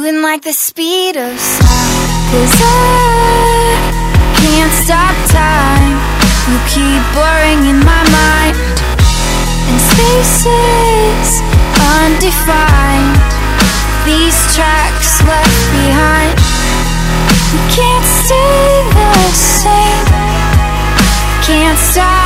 moving like the speed of sound. 'Cause I can't stop time. You keep blurring in my mind, and spaces undefined, these tracks left behind. You can't stay the same, can't stop